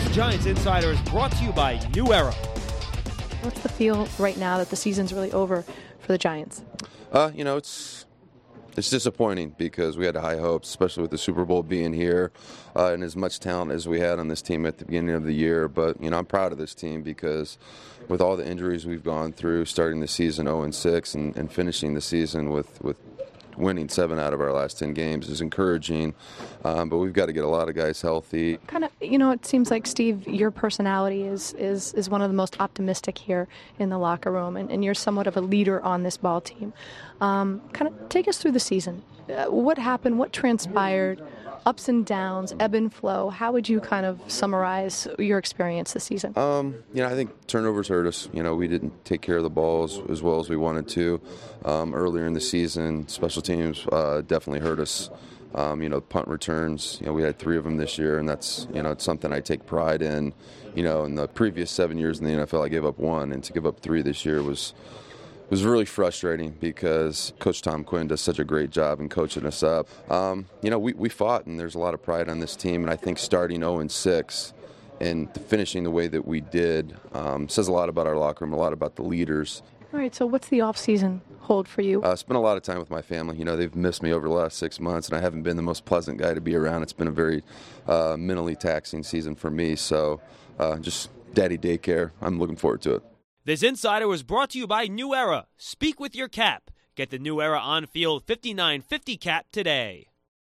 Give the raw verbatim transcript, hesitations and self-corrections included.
Giants Insider is brought to you by New Era. What's the feel right now that the season's really over for the Giants? Uh, you know, it's it's disappointing because we had high hopes, especially with the Super Bowl being here uh, and as much talent as we had on this team at the beginning of the year. But, you know, I'm proud of this team because with all the injuries we've gone through, starting the season oh and six and, and finishing the season with, with winning seven out of our last ten games is encouraging, um, but we've got to get a lot of guys healthy. Kind of, you know, it seems like, Steve, your personality is is, is one of the most optimistic here in the locker room, and, and you're somewhat of a leader on this ball team. Um, kind of take us through the season. Uh, what happened? What transpired? Ups and downs, ebb and flow. How would you kind of summarize your experience this season? Um, you know, I think turnovers hurt us. You know, we didn't take care of the balls as well as we wanted to um, earlier in the season. Special teams uh, definitely hurt us. Um, you know, punt returns. You know, we had three of them this year, and that's you know, it's something I take pride in. You know, in the previous seven years in the N F L, I gave up one, and to give up three this year was. It was really frustrating because Coach Tom Quinn does such a great job in coaching us up. Um, you know, we, we fought, and there's a lot of pride on this team, and I think starting oh and six and finishing the way that we did um, says a lot about our locker room, a lot about the leaders. All right, so what's the off-season hold for you? I uh, spent a lot of time with my family. You know, they've missed me over the last six months, and I haven't been the most pleasant guy to be around. It's been a very uh, mentally taxing season for me, so uh, just daddy daycare. I'm looking forward to it. This Insider was brought to you by New Era. Speak with your cap. Get the New Era on-field fifty-nine fifty cap today.